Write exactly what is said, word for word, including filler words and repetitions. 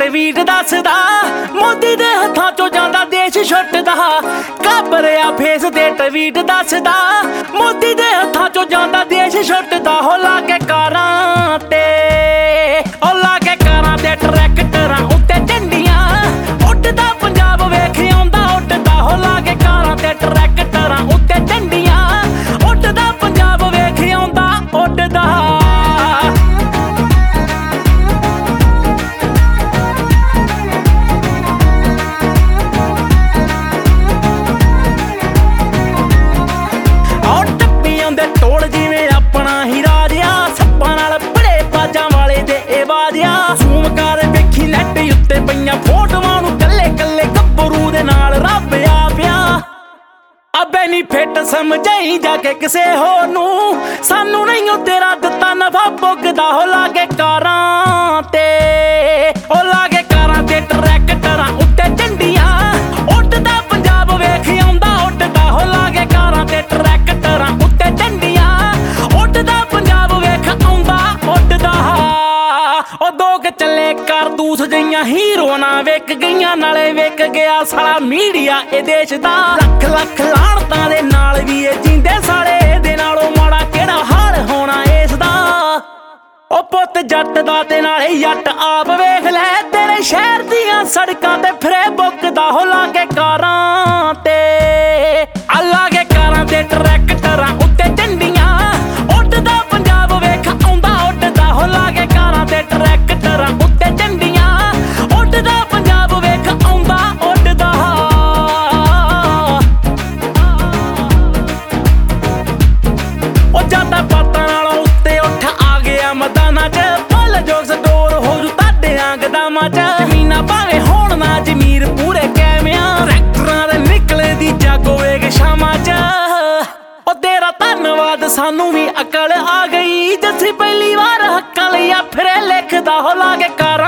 Tweet ਦੱਸਦਾ ਮੋਦੀ ਦੇ ਹੱਥਾਂ ਚੋਂ ਜਾਂਦਾ ਦੇਸ਼ ਛੁੱਟਦਾ। ਘਬਰਿਆ ਫੇਸ ਦੇ ਟਵੀਟ ਦੱਸਦਾ ਮੋਦੀ ਦੇ ਹੱਥਾਂ ਚੋਂ ਜਾਂਦਾ ਦੇਸ਼ ਛੁੱਟਦਾ। ਹੋ ਲਾ ਕੇ ਕਾਰਾਂ ਤੇ ਹੋ ਲਾ ਕੇ ਕਾਰਾਂ ਤੇ ਟਰੈਕਟਰਾਂ ਉੱਤੇ ਝੰਡੀਆਂ ਉੱਡਦਾ ਪੰਜਾਬ ਵੇਖ ਆਉਂਦਾ ਉੱਡਦਾ। ਹੋ ਲਾ ਕੇ ਕਾਰਾਂ ਤੇ ਟਰੈਕਟਰਾਂ ਉੱਤੇ ਝੰਡੀਆਂ ਉੱਡਦਾ ਪੰਜਾਬ ਵੇਖ ਆਉਂਦਾ ਉੱਡਦਾ। ਟੋਲ ਜਿਵੇਂ ਆਪਣਾ ਹੀ ਰਾਜਿਆ ਸੱਪਾਂ ਨਾਲ ਬੜੇ ਬਾਜਾਂ ਵਾਲੇ ਦੇ ਇਹ ਬਾਜਿਆ। ਜ਼ੂਮ ਕਰ ਵੇਖੀ ਨੈਟ ਉੱਤੇ ਪਈਆਂ ਫੋਟੋਆਂ ਨੂੰ ਕੱਲੇ ਕੱਲੇ ਗੱਭਰੂ ਦੇ ਨਾਲ ਰੱਬ ਆ ਪਿਆ। ਆ ਬੈਨੀਫਿਟ ਸਮਝਾਈ ਜਾ ਕੇ ਕਿਸੇ ਹੋਰ ਨੂੰ ਸਾਨੂੰ ਨਹੀਂ ਉਹ ਤੇਰਾ ਦਿੱਤਾ ਨਫਾ ਪੁੱਗਦਾ। ਹੋ ਲਾ ਕੇ ਕਾਰਾਂ ਤੇ ਹੋ ਲਾ ਕੇ ਕਾਰਾਂ ਤੇ ਟਰੈਕਟਰਾਂ ਉੱਤੇ ਝੰਡੀਆਂ ਉੱਡਦਾ ਪੰਜਾਬ ਵੇਖ ਆਉਂਦਾ ਉੱਡਦਾ। ਹੋ ਲਾ ਕੇ ਕਾਰਾਂ ਤੇ ਟਰੈਕਟਰਾਂ ਉੱਤੇ ਝੰਡੀਆਂ ਉੱਡਦਾ ਪੰਜਾਬ ਵੇਖ ਆਉਂਦਾ ਉੱਡਦਾ। ਉਹ ਦੋ ਕੁ ਚੱਲੇ ਕਾਰਤੂਸ ਜਿਹੀਆਂ ਹੀਰੋ ਨਾ ਵਿਕ ਗਈਆਂ ਨਾਲੇ ਵਿਕ ਗਿਆ ਸਾਲਾ ਮੀਡੀਆ ਇਹ ਦੇਸ਼ ਦਾ। ਲੱਖ ਲੱਖ ਲਾਹਣਤਾਂ ਦੇ ਨਾਲ ਵੀ ਇਹ ਜੀਂਦੇ ਸਾਲੇ ਇਹਦੇ ਨਾਲੋਂ ਮਾੜਾ ਕਿਹੜਾ ਹਾਲ ਹੋਣਾ ਇਸ ਦਾ। ਉਹ ਪੁੱਤ ਜੱਟ ਦਾ ਤੇ ਨਾਲੇ ਜੱਟ ਆਪ ਵੇਖ ਲੈ ਤੇਰੇ ਸ਼ਹਿਰ ਦੀਆਂ ਸੜਕਾਂ ਤੇ ਫਿਰੇ ਬੁੱਕਦਾ। ਹੋ ਲਾ ਕੇ ਕਾਰਾਂ ਤੇ ਆ ਲਾ ਕੇ ਕਾਰਾਂ ਤੇ ਟਰੈਕਟਰਾਂ ਉੱਤੇ ਝੰਡੀਆਂ ਉੱਡਦਾ ਪੰਜਾਬ ਵੇਖ ਆਉਂਦਾ ਉੱਡਦਾ। ਹੋ ਲਾ ਕੇ ਕਾਰਾਂ ਤੇ ਟਰੈਕਟਰਾਂ ਉੱਤੇ ਝੰਡੀਆਂ ਉੱਡਦਾ ਪੰਜਾਬ ਵੇਖ ਆਉਂਦਾ ਉੱਡਦਾ। ਉਹ ਜਾਂਦਾ ਪਾਤਾਂ ਨਾਲੋਂ ਉੱਤੇ ਉੱਠ ਆ ਗਿਆ ਮੈਦਾਨਾਂ ਚ ਫੁੱਲ ਜੋਗ ਸਟੋਰ ਹੋ ਜੂ ਤੁਹਾਡਿਆਂ ਗਦਾਮਾਂ ਚ। ਜ਼ਮੀਨਾਂ ਭਾਵੇਂ ਹੋਣ ਨਾ ਜ਼ਮੀਰ ਪੂਰੇ ਕੈਮਿਆਂ ਟਰੈਕਟਰਾਂ ਦੇ ਨਿਕਲੇ ਦੀ ਜਾਗੋ ਵੇਖ ਸ਼ਾਮਾਂ ਚ। ਉਹ ਤੇਰਾ ਧੰਨਵਾਦ ਸਾਨੂੰ ਵੀ ਅਕਲ ਆ ਗਈ ਜੱਸੀ ਪਹਿਲੀ ਵਾਰ ਹੱਕਾਂ ਲਈ ਆ ਫਿਰੇ ਲਿਖਦਾ। ਹੋ ਲਾ ਕੇ ਕਾਰ